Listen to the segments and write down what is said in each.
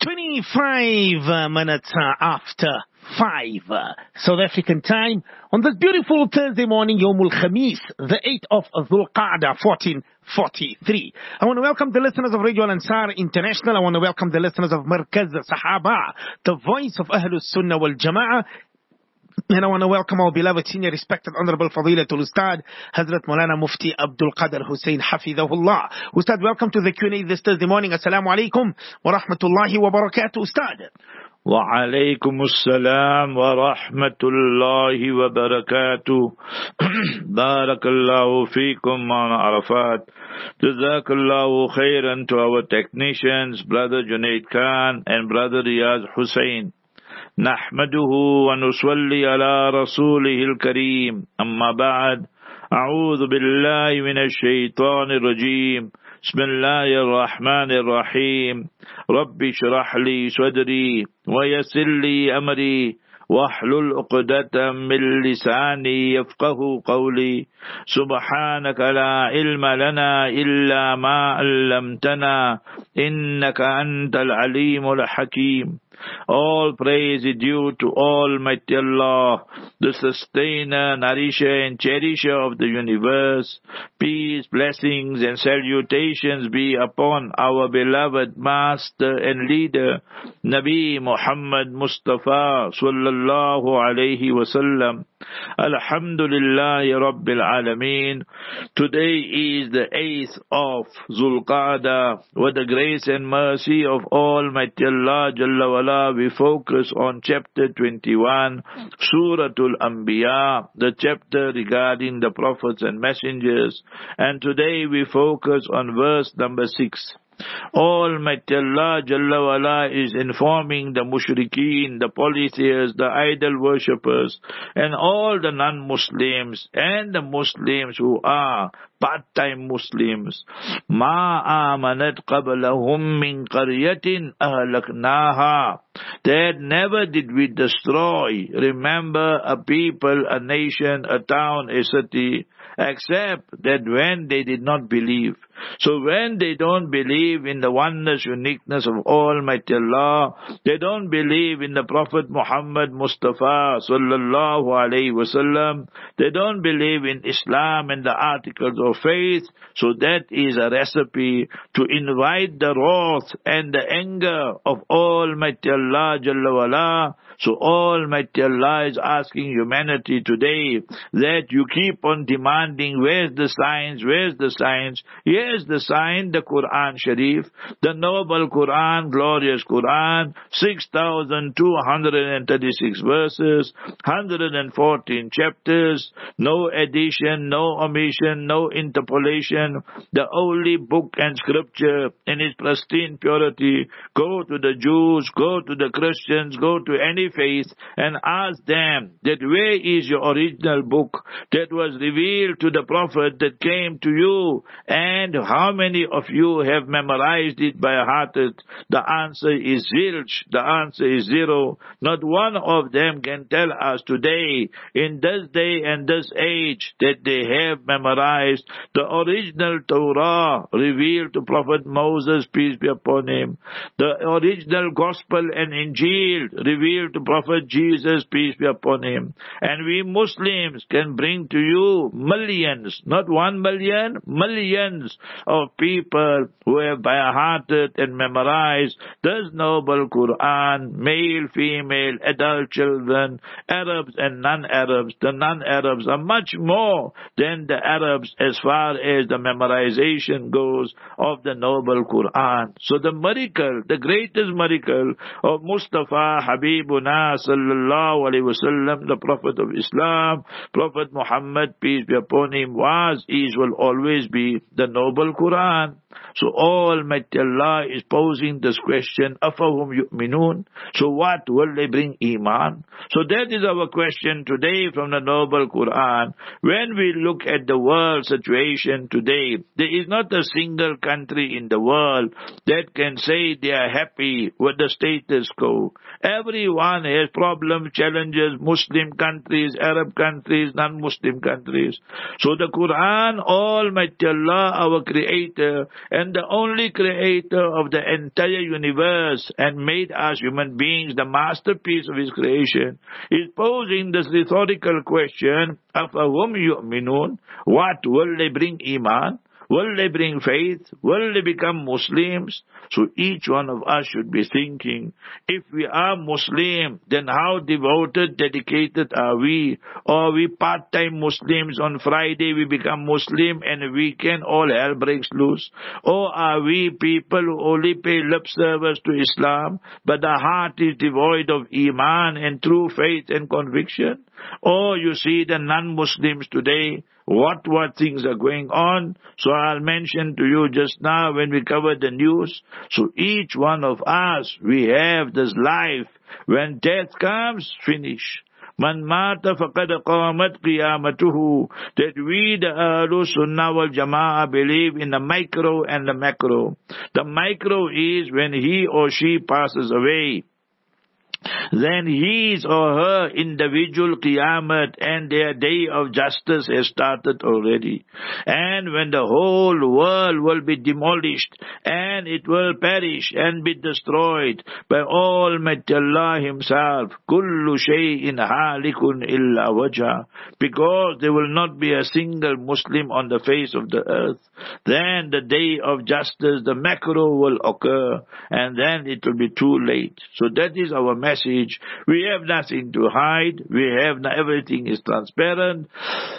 25 minutes after 5 South African time on this beautiful Thursday morning, Yawmul Khamis, the 8th of Dhul Qa'dah, 1443. I want to welcome the listeners of Radio Al-Ansar International. I want to welcome the listeners of Markaz Sahaba, the voice of Ahlus Sunnah wal Jama'ah. And I want to welcome our beloved senior respected honorable Fadilatul Ustad Hazrat Maulana Mufti Abdul Qadir Hussein Hafidhahullah. Ustad, welcome to the Q&A this Thursday morning. Assalamu alaikum wa rahmatullahi wa barakatuh, Ustad. Wa alaikum assalam wa rahmatullahi wa barakatuh. Barakallahu feekum on Arafat. Jazakallahu khairan to our technicians, Brother Junaid Khan and Brother Riyaz Hussein. نحمده ونصلي على رسوله الكريم أما بعد أعوذ بالله من الشيطان الرجيم بسم الله الرحمن الرحيم رب اشرح لي صدري ويسر لي أمري واحلل عقدة من لساني يفقه قولي سبحانك لا علم لنا إلا ما علمتنا إنك أنت العليم الحكيم. All praise is due to Almighty Allah, the sustainer, nourisher and cherisher of the universe. Peace, blessings and salutations be upon our beloved master and leader, Nabi Muhammad Mustafa sallallahu alayhi wasallam. Alhamdulillahi Rabbil Alameen. Today is the 8th of Dhul Qa'dah. With the grace and mercy of Almighty Allah Jalla wala, we focus on chapter 21, Suratul Anbiya, the chapter regarding the prophets and messengers. And today we focus on verse number 6. Almighty Allah Jalla wala is informing the mushrikeen, the polytheists, the idol worshippers, and all the non-Muslims and the Muslims who are part-time Muslims. Ma amanat qablahum min qaryatin ahlaknaha. That never did we destroy, remember, a people, a nation, a town, a city, except that when they did not believe. So when they don't believe in the oneness, uniqueness of Almighty Allah, they don't believe in the Prophet Muhammad Mustafa sallallahu alayhi wasallam, they don't believe in Islam and the articles of faith, so that is a recipe to invite the wrath and the anger of Almighty Allah Jalla wala. So Almighty Allah is asking humanity today that you keep on demanding, where's the signs, where's the signs? Here's the sign, the Quran Sharif, the noble Quran, glorious Quran, 6,236 verses, 114 chapters, no addition, no omission, no interpolation, the only book and scripture in its pristine purity. Go to the Jews, go to the Christians, go to any faith and ask them that where is your original book that was revealed to the Prophet that came to you, and how many of you have memorized it by heart? The answer is zilch. The answer is zero. Not one of them can tell us today, in this day and this age, that they have memorized the original Torah revealed to Prophet Moses, peace be upon him, the original Gospel and Injil revealed to Prophet Jesus, peace be upon him. And we Muslims can bring to you millions, not 1 million, millions of people who have by hearted and memorized this noble Quran, male, female, adult children, Arabs and non-Arabs. The non-Arabs are much more than the Arabs as far as the memorization goes of the noble Quran. So the miracle, the greatest miracle of Mustafa Habibuna sallallahu alayhi wasallam, the Prophet of Islam, Prophet Muhammad, peace be upon him, was, is, will always be the noble Quran. So Almighty Allah is posing this question, أَفَهُمْ يُؤْمِنُونَ? So what will they bring Iman? So that is our question today from the noble Quran. When we look at the world situation today, there is not a single country in the world that can say they are happy with the status quo. Everyone has problems, challenges, Muslim countries, Arab countries, non-Muslim countries. So the Quran, Almighty Allah, our Creator, and the only creator of the entire universe and made us human beings the masterpiece of his creation, is posing this rhetorical question, أَفَهُمْ يُؤْمِنُونَ? What, will they bring Iman? Will they bring faith? Will they become Muslims? So each one of us should be thinking, if we are Muslim, then how devoted, dedicated are we? Or are we part-time Muslims? On Friday we become Muslim and weekend all hell breaks loose? Or are we people who only pay lip service to Islam, but the heart is devoid of Iman and true faith and conviction? Or you see the non-Muslims today, what things are going on. So I'll mention to you just now when we cover the news. So each one of us, we have this life. When death comes, finish. Man mata faqad qamat qiyamatuhu. That we, the Ahlul Sunnah wal Jama'ah, believe in the micro and the macro. The micro is when he or she passes away. Then his or her individual Qiyamah and their day of justice has started already. And when the whole world will be demolished and it will perish and be destroyed by Almighty Allah Himself, kullu shay'in halikun illa wajha, because there will not be a single Muslim on the face of the earth. Then the day of justice, the macro will occur, and then it will be too late. So that is our message. We have nothing to hide. Everything is transparent.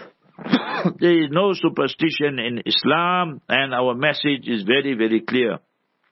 There is no superstition in Islam, and our message is very, very clear.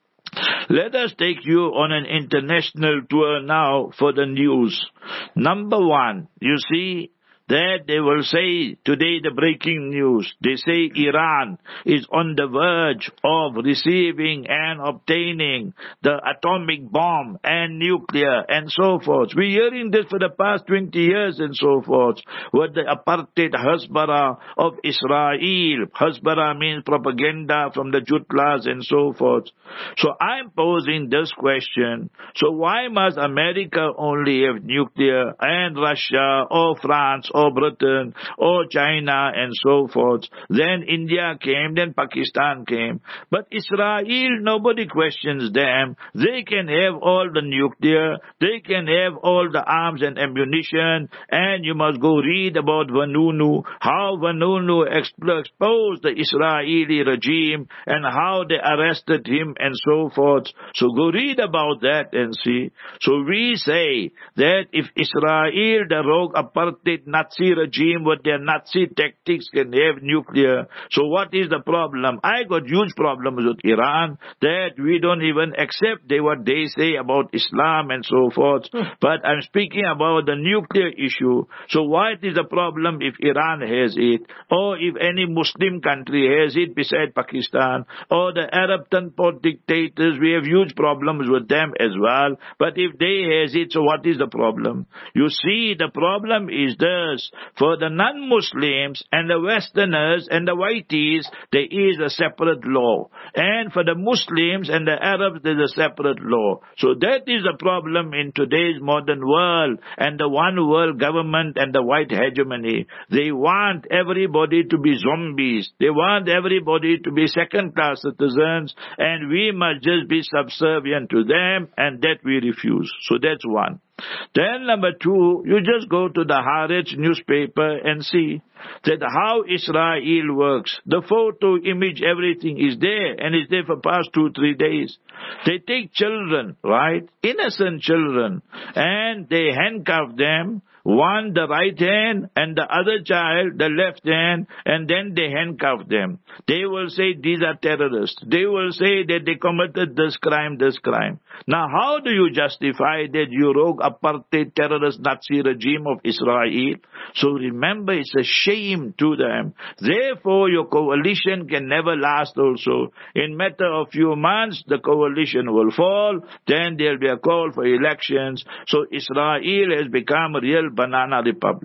Let us take you on an international tour now for the news. Number one, you see that they will say today, the breaking news, they say Iran is on the verge of receiving and obtaining the atomic bomb and nuclear and so forth. We're hearing this for the past 20 years and so forth. With the apartheid Hasbara of Israel. Hasbara means propaganda from the Jutlas and so forth. So I'm posing this question. So why must America only have nuclear and Russia or France or Britain or China and so forth? Then India came, then Pakistan came. But Israel, nobody questions them. They can have all the nuclear, they can have all the arms and ammunition, and you must go read about Vanunu, how Vanunu exposed the Israeli regime and how they arrested him and so forth. So go read about that and see. So we say that if Israel, the rogue apartheid Nazi regime with their Nazi tactics, can have nuclear, so what is the problem? I got huge problems with Iran that we don't even accept what they say about Islam and so forth. But I'm speaking about the nuclear issue. So what is the problem if Iran has it, or if any Muslim country has it beside Pakistan, or the Arab Tanpot dictators? We have huge problems with them as well. But if they has it, so what is the problem? You see, the problem is this. For the non-Muslims and the Westerners and the whiteys, there is a separate law. And for the Muslims and the Arabs, there is a separate law. So that is the problem in today's modern world and the one world government and the white hegemony. They want everybody to be zombies. They want everybody to be second-class citizens, and we must just be subservient to them, and that we refuse. So that's one. Then number two, you just go to the Haaretz newspaper and see that how Israel works. The photo, image, everything is there, and it's there for past 2-3 days. They take children, right? Innocent children, and they handcuff them. One the right hand and the other child the left hand, and then they handcuff them. They will say these are terrorists. They will say that they committed this crime, this crime. Now how do you justify that you rogue apartheid terrorist Nazi regime of Israel? So remember, it's a shame to them. Therefore your coalition can never last also. In matter of few months the coalition will fall, then there will be a call for elections. So Israel has become a real banana republic.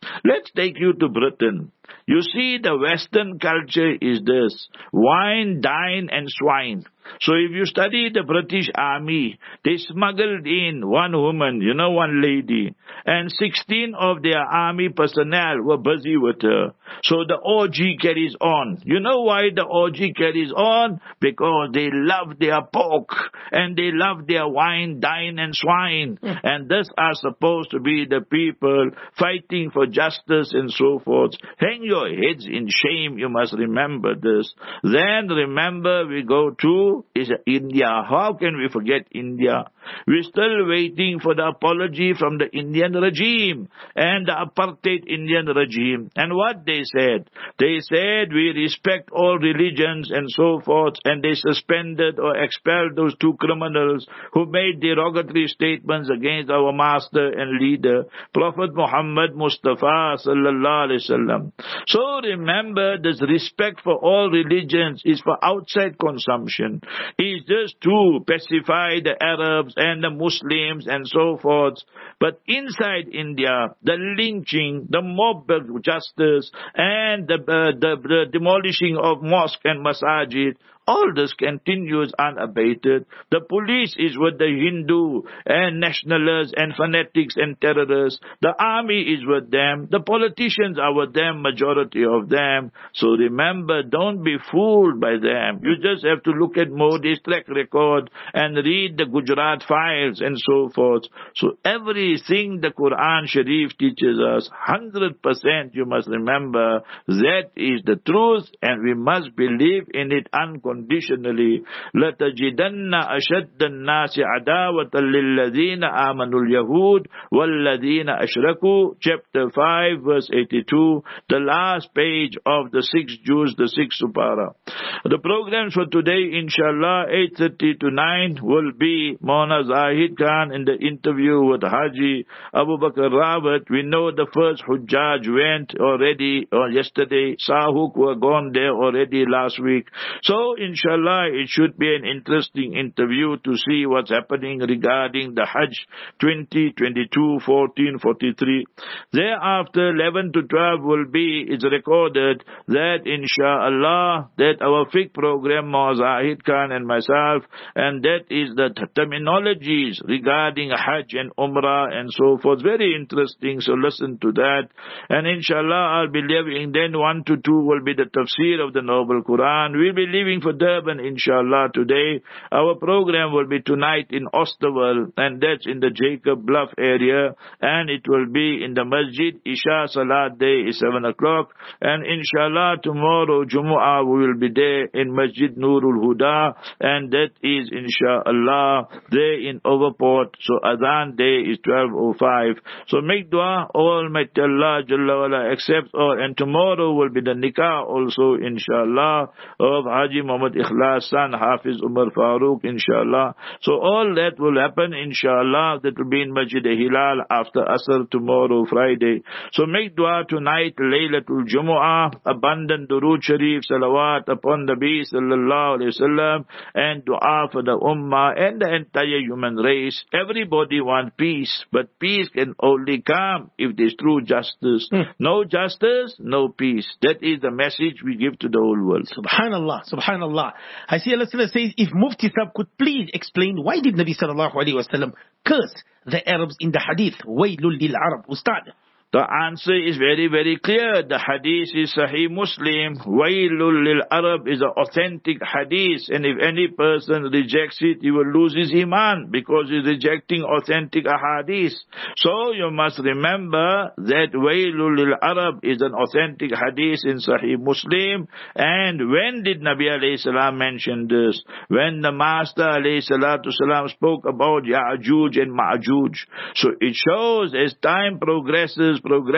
Let's take you to Britain. You see, the Western culture is this: wine, dine, and swine. So if you study the British Army, they smuggled in one woman, one lady, and 16 of their army personnel were busy with her. So the orgy carries on. You know why the orgy carries on? Because they love their pork, and they love their wine, dine, and swine. And these are supposed to be the people fighting for justice and so forth. Hang your heads in shame, you must remember this. Then remember, we go to India. How can we forget India? We're still waiting for the apology from the Indian regime and the apartheid Indian regime. And what they said? They said we respect all religions and so forth, and they suspended or expelled those two criminals who made derogatory statements against our master and leader, Prophet Muhammad Mustafa sallallahu alaihi wasallam. So remember, this respect for all religions is for outside consumption. Is just to pacify the Arabs and the Muslims and so forth. But inside India, the lynching, the mob justice, and the demolishing of mosque and masajid, all this continues unabated. The police is with the Hindu and nationalists and fanatics and terrorists. The army is with them. The politicians are with them, majority of them. So remember, don't be fooled by them. You just have to look at Modi's track record and read the Gujarat files and so forth. So everything the Quran Sharif teaches us, 100% you must remember, that is the truth, and we must believe in it unconditionally. لَتَجِدَنَّ أَشَدَّ النَّاسِ عَدَاوَةً لِلَّذِينَ آمَنُوا الْيَهُودِ وَالَّذِينَ أَشْرَكُوا, chapter 5, verse 82, the last page of the 6th Juz, the 6th Supara. The programs for today, inshallah, 8:30 to 9, will be Maulana Zahid Khan in the interview with Haji Abu Bakr Rawat. We know the first Hujjaj went already yesterday. Sahuk were gone there already last week. So, inshallah, it should be an interesting interview to see what's happening regarding the Hajj 2022, 14, 43. Thereafter, 11 to 12 will be, it's recorded that, inshallah, that our fiqh program, Zahid Khan and myself, and that is the terminologies regarding Hajj and Umrah and so forth. Very interesting, so listen to that. And inshallah, I'll be leaving, then 1 to 2 will be the tafsir of the Noble Quran. We'll be leaving for Durban, inshallah, today. Our program will be tonight in Osterwell, and that's in the Jacob Bluff area, and it will be in the Masjid. Isha Salat day is 7 o'clock, and inshallah, tomorrow, Jumu'ah, we will be there in Masjid Nurul Huda, and that is, inshallah, there in Overport. So Adhan day is 12:05. So make dua, Almighty Allah Jalla wala accepts all, and tomorrow will be the nikah also, inshallah, of Haji Muhammad Ikhlas son Hafiz Umar Farooq, inshallah. So all that will happen, inshallah. That will be in Masjid Hilal after Asr tomorrow, Friday. So make dua tonight, Laylatul Jumu'ah, abundant Durood Sharif, salawat upon the Nabi sallallahu alayhi wasallam, and dua for the Ummah and the entire human race. Everybody wants peace, but peace can only come if there's true justice. No justice, no peace. That is the message we give to the whole world. Subhanallah, Subhanallah. I see a listener says, if Mufti Sahib could please explain, why did Nabi sallallahu alayhi wasallam curse the Arabs in the hadith? Waylul lil Arab. Ustad. The answer is very, very clear. The hadith is Sahih Muslim. Wailul lil Arab is an authentic hadith, and if any person rejects it, he will lose his iman because he's rejecting authentic ahadith. So you must remember that Wailul lil Arab is an authentic hadith in Sahih Muslim. And when did Nabi alayhi salam mention this? When the Master alayhi salatu salam spoke about Ya'juj and Ma'juj. So it shows as time progresses,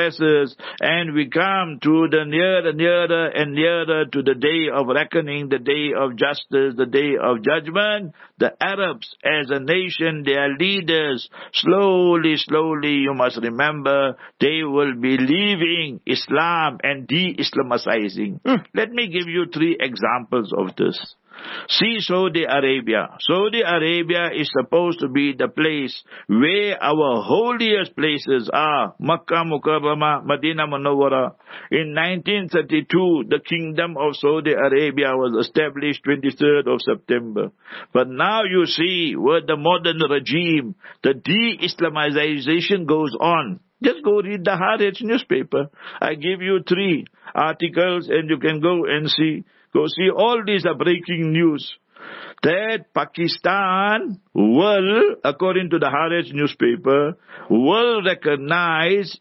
and we come to the nearer and nearer to the day of reckoning, the day of justice, the day of judgment. The Arabs as a nation, their leaders, slowly, you must remember, they will be leaving Islam and de-Islamicizing. Let me give you 3 examples of this. See Saudi Arabia. Saudi Arabia is supposed to be the place where our holiest places are. Makkah Mukarramah, Medina Munawwara. In 1932, the Kingdom of Saudi Arabia was established 23rd of September. But now you see, with the modern regime, the de-Islamization goes on. Just go read the Haaretz newspaper. I give you 3 articles and you can go and see. Go see, all these are breaking news. That Pakistan will, according to the Haaretz newspaper, will recognize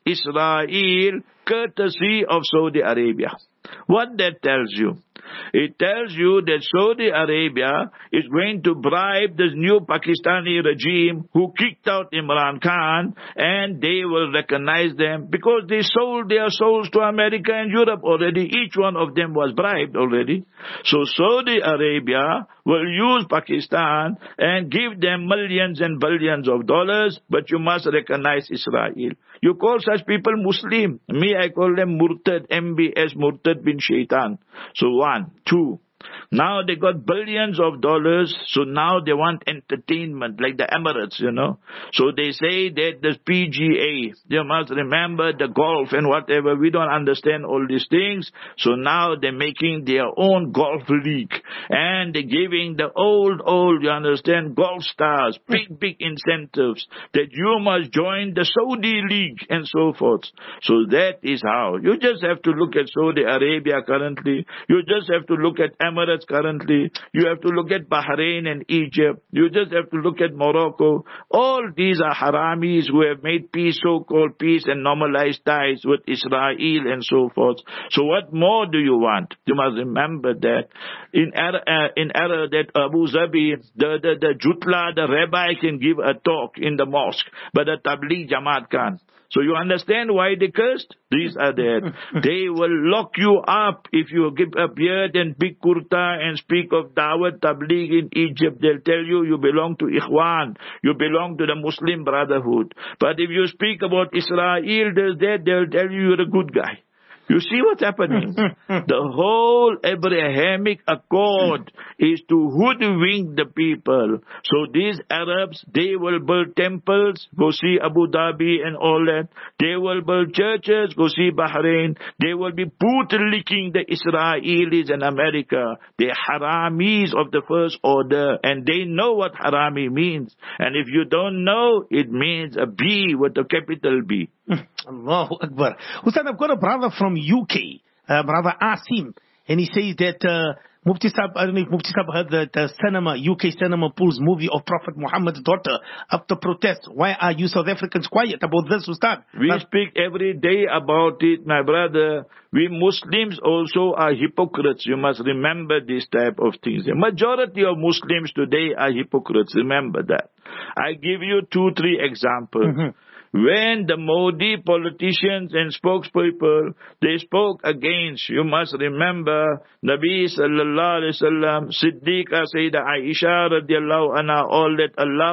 Israel courtesy of Saudi Arabia. What that tells you? It tells you that Saudi Arabia is going to bribe this new Pakistani regime who kicked out Imran Khan, and they will recognize them because they sold their souls to America and Europe already. Each one of them was bribed already. So Saudi Arabia will use Pakistan and give them millions and billions of dollars, but you must recognize Israel. You call such people Muslim. Me, I call them Murtad, MBS, Murtad bin Shaitan. So 1, 2. Now they got billions of dollars, so now they want entertainment, like the Emirates, you know. So they say that the PGA, you must remember the golf and whatever, we don't understand all these things. So now they're making their own golf league. And they're giving the old, you understand, golf stars, big incentives, that you must join the Saudi League and so forth. So that is how. You just have to look at Saudi Arabia currently. You just have to look at Emirates currently. You have to look at Bahrain and Egypt. You just have to look at Morocco. All these are haramis who have made peace, so-called peace, and normalized ties with Israel and so forth. So what more do you want? You must remember that in error that Abu Zabi, the Jutla, the rabbi can give a talk in the mosque, but the Tabligh Jamaat can't. So you understand why they cursed? These are there. They will lock you up if you give a beard and big kurta and speak of Dawat Tabligh in Egypt. They'll tell you you belong to Ikhwan. You belong to the Muslim Brotherhood. But if you speak about Israel, they'll tell you you're a good guy. You see what's happening? The whole Abrahamic Accord is to hoodwink the people. So these Arabs, they will build temples, go see Abu Dhabi and all that. They will build churches, go see Bahrain. They will be bootlicking the Israelis and America. They're haramis of the first order, and they know what harami means. And if you don't know, it means a B with a capital B. Allahu Akbar. Ustad, I've got a brother from UK, brother Asim, and he says that Mufti Sahib, I don't know if Mufti Sahib heard that cinema, UK cinema pulls movie of Prophet Muhammad's daughter after protest. Why are you South Africans quiet about this, Ustad? We speak every day about it, my brother. We Muslims also are hypocrites. You must remember this type of things. The majority of Muslims today are hypocrites. Remember that. I give you 2-3 examples. When the Modi politicians and spokespeople, they spoke against, you must remember, Nabi sallallahu alaihi wasallam, Siddiqa, Sayyidah Aisha radiallahu anha, all that, Allah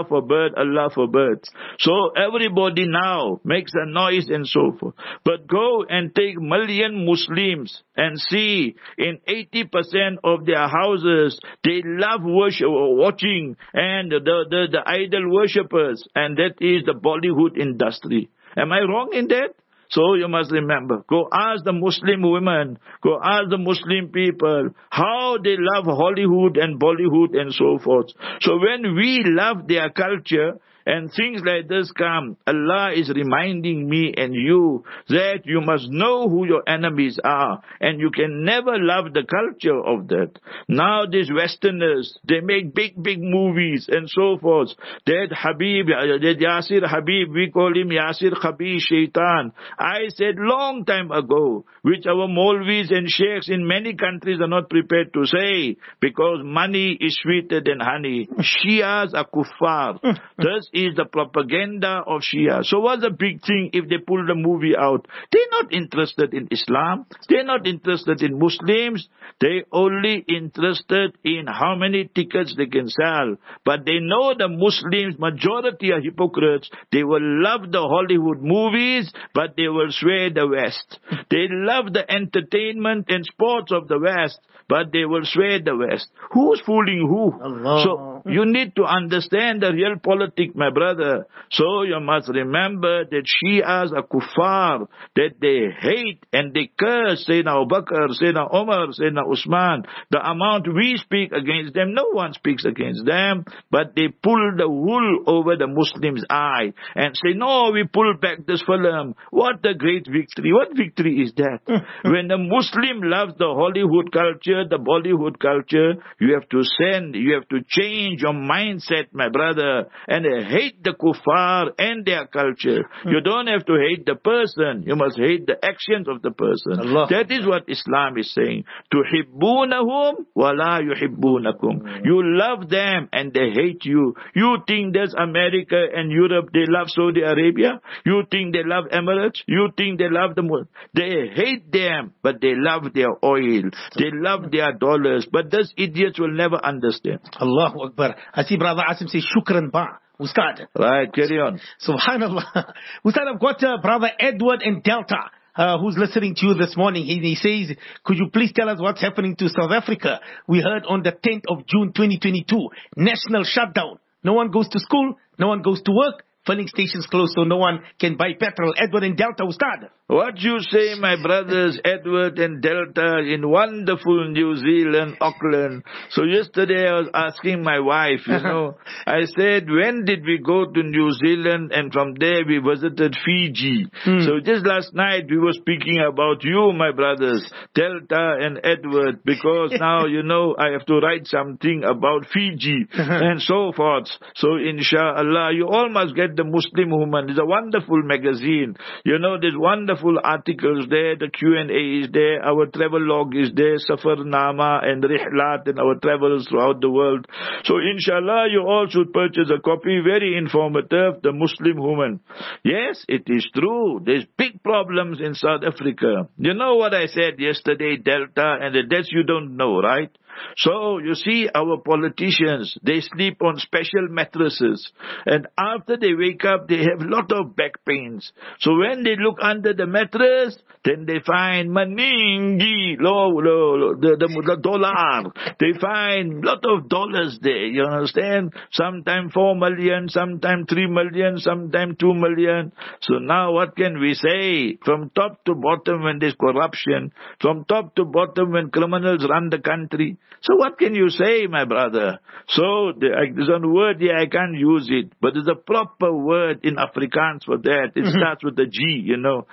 forbid. So everybody now makes a noise and so forth. But go and take million Muslims and see in 80% of their houses, they love watching and the idol worshippers, and that is the Bollywood industry. Am I wrong in that? So you must remember, go ask the Muslim women, go ask the Muslim people, how they love Hollywood and Bollywood and so forth. So when we love their culture, and things like this come, Allah is reminding me and you that you must know who your enemies are, and you can never love the culture of that. Now these Westerners, they make big movies and so forth. That Yasir Habib, we call him Yasir Khabib Shaitan. I said long time ago, which our Maulvis and Sheikhs in many countries are not prepared to say, because money is sweeter than honey. Shias are kuffar. This is the propaganda of Shia. So what's the big thing if they pull the movie out? They're not interested in Islam. They're not interested in Muslims. They're only interested in how many tickets they can sell. But they know the Muslims, majority are hypocrites. They will love the Hollywood movies, but they will swear the West. They love the entertainment and sports of the West, but they will swear the West. Who's fooling who? Allah. So you need to understand the real politics, my brother. So you must remember that Shias are kuffar, that they hate and they curse Sayyidina Abu Bakr, Sayyidina Umar, Sayyidina Usman. The amount we speak against them, no one speaks against them, but they pull the wool over the Muslims' eye and say, no, we pull back this film. What a great victory. What victory is that? When the Muslim loves the Hollywood culture, the Bollywood culture, you have to change your mindset, my brother, and hate the kuffar and their culture. You don't have to hate the person. You must hate the actions of the person. Allah. That is what Islam is saying. تُحِبُّونَهُمْ وَلَا يُحِبُّونَكُمْ. You love them and they hate you. You think there's America and Europe, they love Saudi Arabia? You think they love Emirates? You think they love They hate them, but they love their oil. They love their dollars. But those idiots will never understand. Allahu Akbar. I see Brother Asim say, shukran ba. Ustad. Right, carry on. Subhanallah. Ustad, I've got Brother Edward in Delta. Who's listening to you this morning. He says, could you please tell us what's happening to South Africa? We heard on the 10th of June 2022, national shutdown. No one goes to school, no one goes to work, filling stations closed so no one can buy petrol. Edward in Delta, Ustad. What you say, my brothers, Edward and Delta, in wonderful New Zealand, Auckland. So yesterday I was asking my wife, I said, when did we go to New Zealand? And from there we visited Fiji. So just last night we were speaking about you, my brothers, Delta and Edward, because now, I have to write something about Fiji and so forth. So inshallah, you all must get the Muslim Woman. It's a wonderful magazine. There's wonderful articles there, the Q&A is there, our travel log is there, Safarnama and Rihlat and our travels throughout the world. So inshallah, you all should purchase a copy, very informative, the Muslim Woman. Yes, it is true. There's big problems in South Africa. You know what I said yesterday, Delta, and that's you don't know, right? So, you see, our politicians, they sleep on special mattresses. And after they wake up, they have a lot of back pains. So when they look under the mattress, then they find maningi, the dollar. They find a lot of dollars there, you understand? Sometimes 4 million, sometimes 3 million, sometimes 2 million. So now what can we say? From top to bottom when there's corruption, from top to bottom when criminals run the country. So what can you say, my brother? So there's a word here, I can't use it, but there's a proper word in Afrikaans for that. It starts with a G,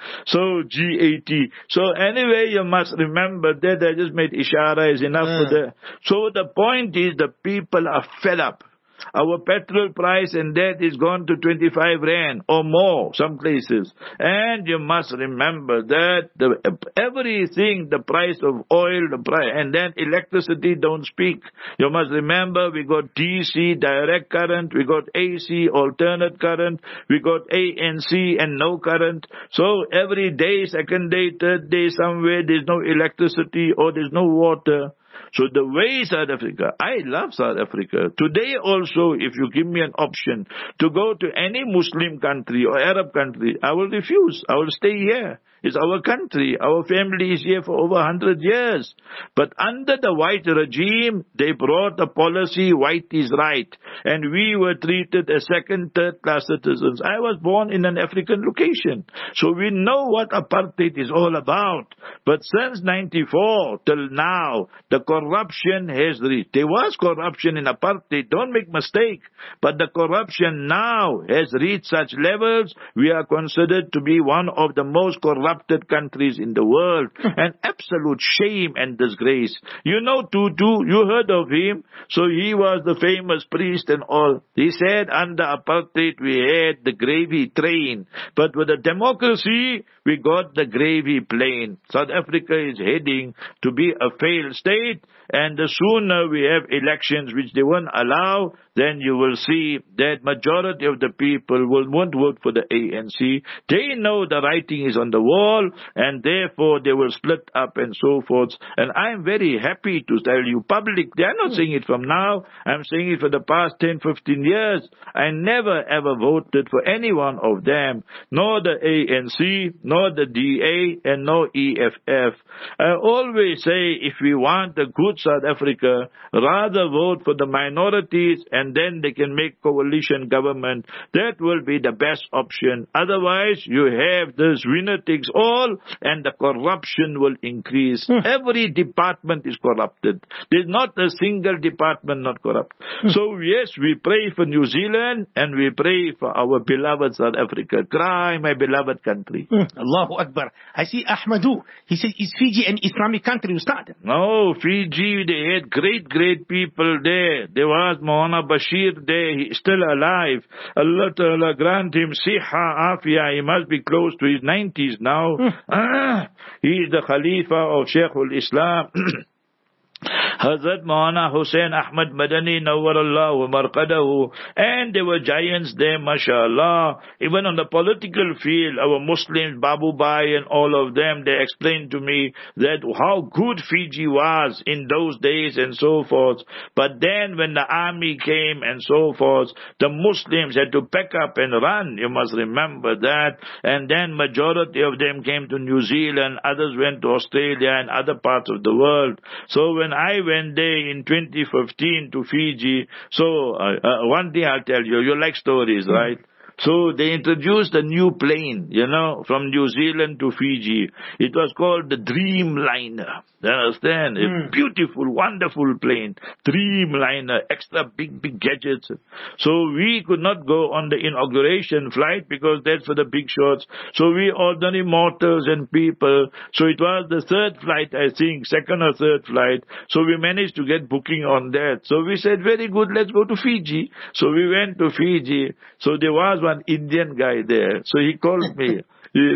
So G-A-T. So anyway, you must remember that I just made ishara is enough for that. So the point is the people are fed up. Our petrol price and that is gone to 25 rand or more, some places. And you must remember that everything, the price of oil, and then electricity, don't speak. You must remember we got DC, direct current, we got AC, alternate current, we got ANC and no current. So every day, second day, third day, somewhere there's no electricity or there's no water. So the way South Africa, I love South Africa. Today also, if you give me an option to go to any Muslim country or Arab country, I will refuse. I will stay here. It's our country. Our family is here for over 100 years. But under the white regime, they brought a policy, white is right. And we were treated as second, third class citizens. I was born in an African location. So we know what apartheid is all about. But since 94 till now, the corruption has reached. There was corruption in apartheid, don't make mistake. But the corruption now has reached such levels, we are considered to be one of the most corrupt countries in the world. An absolute shame and disgrace. Tutu, you heard of him. So he was the famous priest and all. He said under apartheid we had the gravy train. But with the democracy, we got the gravy plane. South Africa is heading to be a failed state. And the sooner we have elections, which they won't allow, then you will see that majority of the people won't vote for the ANC. They know the writing is on the wall, and therefore they will split up and so forth. And I'm very happy to tell you public, they are not saying it from now, I'm saying it for the past 10, 15 years. I never ever voted for any one of them, nor the ANC, nor the DA, and no EFF. I always say if we want a good South Africa, rather vote for the minorities and then they can make coalition government. That will be the best option. Otherwise, you have this winner takes all and the corruption will increase. Every department is corrupted. There's not a single department not corrupt. So yes, we pray for New Zealand and we pray for our beloved South Africa. Cry, my beloved country. Allahu Akbar. I see Ahmadu. He says, is Fiji an Islamic country, Ustad? No, Fiji, they had great people there. There was Maulana Bashir there. He's still alive. Allah Ta'ala grant him siha, afia. He must be close to his 90s now. He is the Khalifa of Sheikh al-Islam. Hazrat Maulana Hussain Ahmad Madani Nawwarallahu Marqadahu, and there were giants there, mashallah. Even on the political field, our Muslims, Babu Bhai and all of them, they explained to me that how good Fiji was in those days and so forth. But then when the army came and so forth, the Muslims had to pack up and run. You must remember that. And then majority of them came to New Zealand, others went to Australia and other parts of the world. So when I went there in 2015 to Fiji, so one thing I'll tell you, you like stories, right? So they introduced a new plane, from New Zealand to Fiji. It was called the Dreamliner. You understand? A beautiful, wonderful plane. Dreamliner, extra big gadgets. So we could not go on the inauguration flight because that's for the big shots. So we ordinary mortals and people. So it was the third flight, I think, second or third flight. So we managed to get booking on that. So we said, very good, let's go to Fiji. So we went to Fiji. So there was one Indian guy there. So he called me.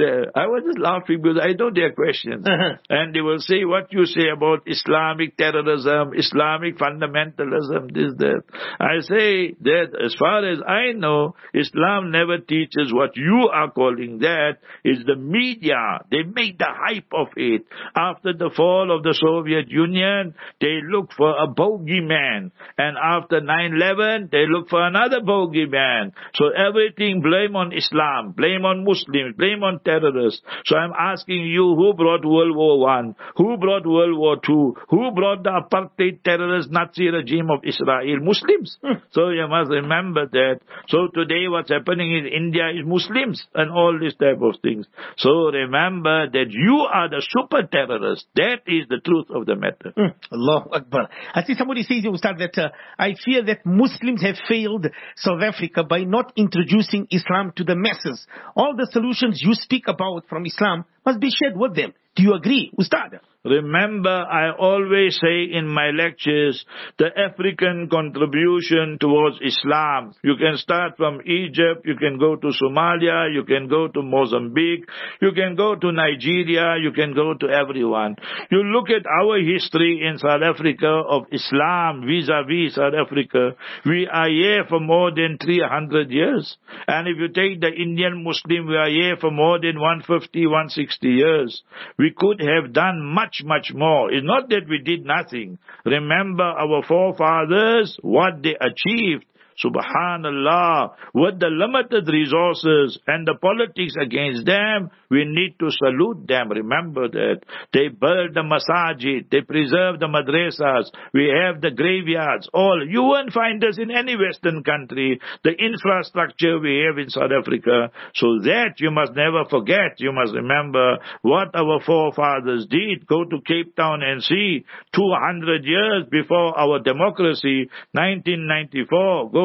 I was just laughing because I know their questions. And they will say, what you say about Islamic terrorism, Islamic fundamentalism, this, that. I say that as far as I know, Islam never teaches what you are calling that. It's the media. They make the hype of it. After the fall of the Soviet Union, they look for a bogeyman. And after 9/11, they look for another bogeyman. So everything blame on Islam, blame on Muslims, blame on terrorists. So I'm asking you, who brought World War I? Who brought World War II? Who brought the apartheid terrorist Nazi regime of Israel? Muslims. So you must remember that. So today what's happening in India is Muslims and all these type of things. So remember that you are the super terrorist. That is the truth of the matter. Allahu Akbar. I see somebody says, Ustad, that I fear that Muslims have failed South Africa by not introducing Islam to the masses. All the solutions you speak about from Islam must be shared with them. Do you agree, Ustad? Remember, I always say in my lectures, the African contribution towards Islam. You can start from Egypt, you can go to Somalia, you can go to Mozambique, you can go to Nigeria, you can go to everyone. You look at our history in South Africa of Islam vis-a-vis South Africa. We are here for more than 300 years. And if you take the Indian Muslim, we are here for more than 150, 160 years. We could have done much more. It's not that we did nothing. Remember our forefathers, what they achieved. Subhanallah, with the limited resources and the politics against them, we need to salute them. Remember that. They built the masajid, they preserved the madrasas, we have the graveyards, all. You won't find us in any Western country, the infrastructure we have in South Africa. So that you must never forget. You must remember what our forefathers did. Go to Cape Town and see, 200 years before our democracy, 1994, go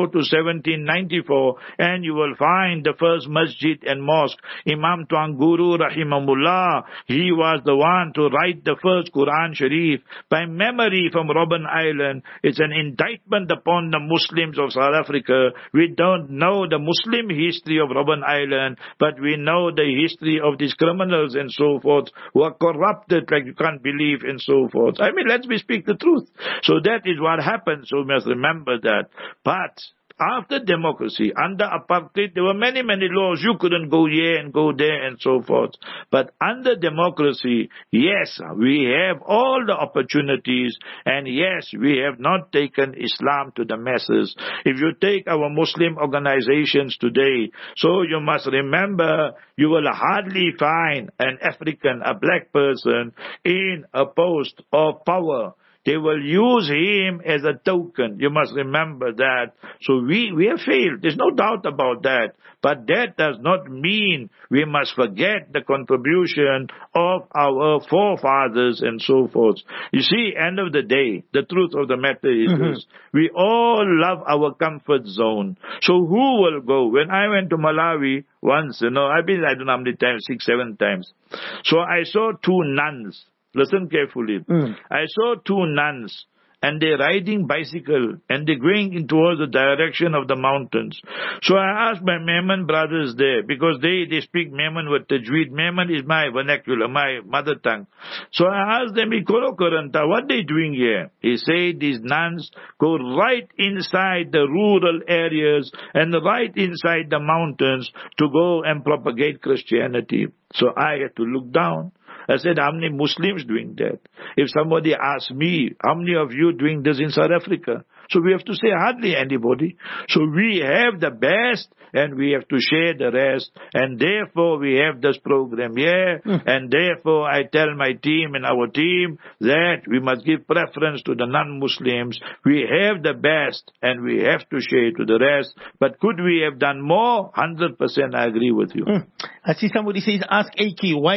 go to 1794 and you will find the first masjid and mosque. Imam Tuan Guru Rahimahullah, he was the one to write the first Quran Sharif by memory from Robben Island. It's an indictment upon the Muslims of South Africa. We don't know the Muslim history of Robben Island, but we know the history of these criminals and so forth who are corrupted like you can't believe and so forth. I mean, let's speak the truth. So that is what happened. So we must remember that. But after democracy, under apartheid, there were many, many laws. You couldn't go here and go there and so forth. But under democracy, yes, we have all the opportunities. And yes, we have not taken Islam to the masses. If you take our Muslim organizations today, so you must remember, you will hardly find an African, a black person in a post of power. They will use him as a token. You must remember that. So we have failed. There's no doubt about that. But that does not mean we must forget the contribution of our forefathers and so forth. You see, end of the day, the truth of the matter is this. We all love our comfort zone. So who will go? When I went to Malawi once, I've been, I don't know how many times, 6, 7 times. So I saw 2 nuns. Listen carefully. I saw 2 nuns and they're riding bicycle and they're going in towards the direction of the mountains. So I asked my Memon brothers there, because they speak Memon with Tajweed. Memon is my vernacular, my mother tongue. So I asked them, what they doing here? He said these nuns go right inside the rural areas and right inside the mountains to go and propagate Christianity. So I had to look down. I said, how many Muslims doing that? If somebody asks me, how many of you doing this in South Africa? So we have to say hardly anybody. So we have the best and we have to share the rest. And therefore we have this program here. And therefore I tell my team and our team that we must give preference to the non-Muslims. We have the best and we have to share to the rest. But could we have done more? 100% I agree with you. I see somebody says, ask AK, why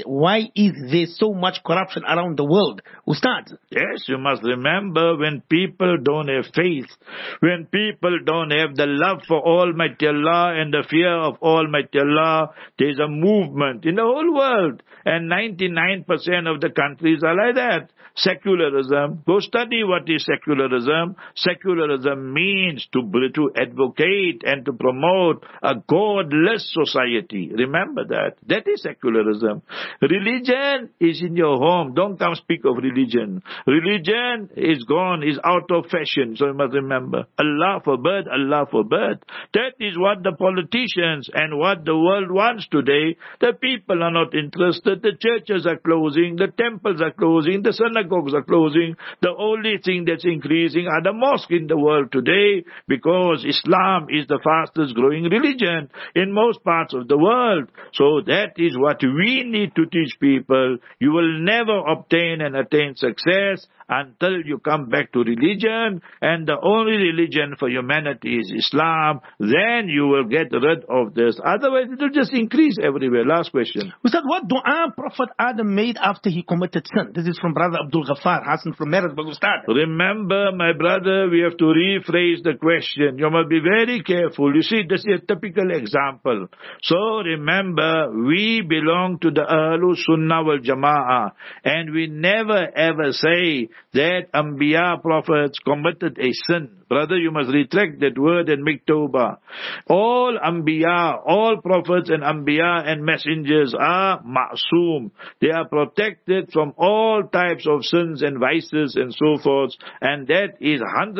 is there so much corruption around the world? Ustad. Yes, you must remember, when people don't have faith, when people don't have the love for Almighty Allah and the fear of Almighty Allah, there's a movement in the whole world. And 99% of the countries are like that. Secularism. Go study what is secularism. Secularism means to advocate and to promote a godless society. Remember that. That is secularism. Religion is in your home. Don't come speak of religion. Religion is gone, is out of fashion. So you must remember. Allah forbid, Allah forbid. That is what the politicians and what the world wants today. The people are not interested. The churches are closing. The temples are closing. The synagogues are closing. The only thing that's increasing are the mosques in the world today, because Islam is the fastest growing religion in most parts of the world. So that is what we need to teach people. You will never obtain and attain success until you come back to religion, and the only religion for humanity is Islam. Then you will get rid of this. Otherwise it will just increase everywhere. Last question. Ustad, what dua Prophet Adam made after he committed sin? This is from Brother Abdul Ghaffar Hassan from Maritzburg. Ustad. Remember, my brother, we have to rephrase the question. You must be very careful. You see, this is a typical example. So remember, we belong to the Ahlul Sunnah wal Jama'ah, and we never ever say that Anbiya prophets committed a sin. Brother, you must retract that word and make tawbah. All Anbiya, all prophets and Anbiya and messengers are ma'soom. They are protected from all types of sins and vices and so forth. And that is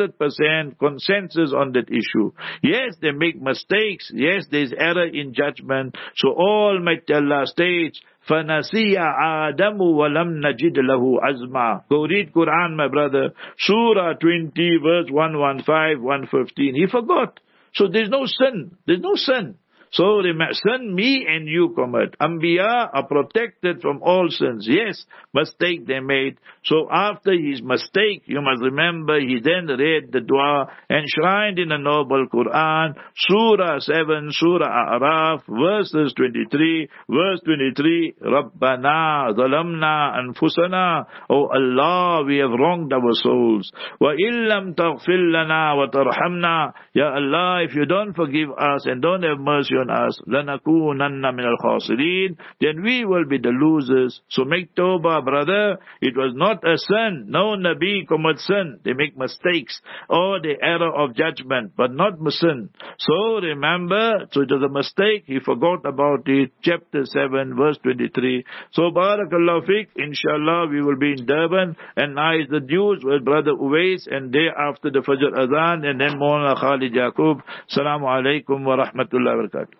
100% consensus on that issue. Yes, they make mistakes. Yes, there is error in judgment. So Almighty Allah states, فَنَسِيَ آدَمُ وَلَمْ نَجِدْ لَهُ عَزْمًا. Go read Quran, my brother. Surah 20, verse 115, 115. He forgot. So there's no sin. There's no sin. So sin me and you commit. Anbiya are protected from all sins. Yes, mistake they made. So after his mistake, you must remember he then read the dua enshrined in the noble Quran, Surah 7, Surah A'raf, verses 23, verse 23, Rabbana zalamna anfusana. Oh Allah, we have wronged our souls. Wa illam taghfir lana wa tarhamna. Ya Allah, if you don't forgive us and don't have mercy on us, lanakunanna min al-khasirin, then we will be the losers. So make tawbah, brother. It was not a sin. No Nabi commits sin. They make mistakes or the error of judgment, but not sin. So remember, so it was a mistake. He forgot about it. Chapter 7, verse 23. So barakallahu fiqh. Inshallah, we will be in Durban, and now is the news with Brother Uwais, and day after the Fajr Adhan, and then Mawlana Khalid Yaqub. Assalamu alaikum wa rahmatullahi wa barakatuh.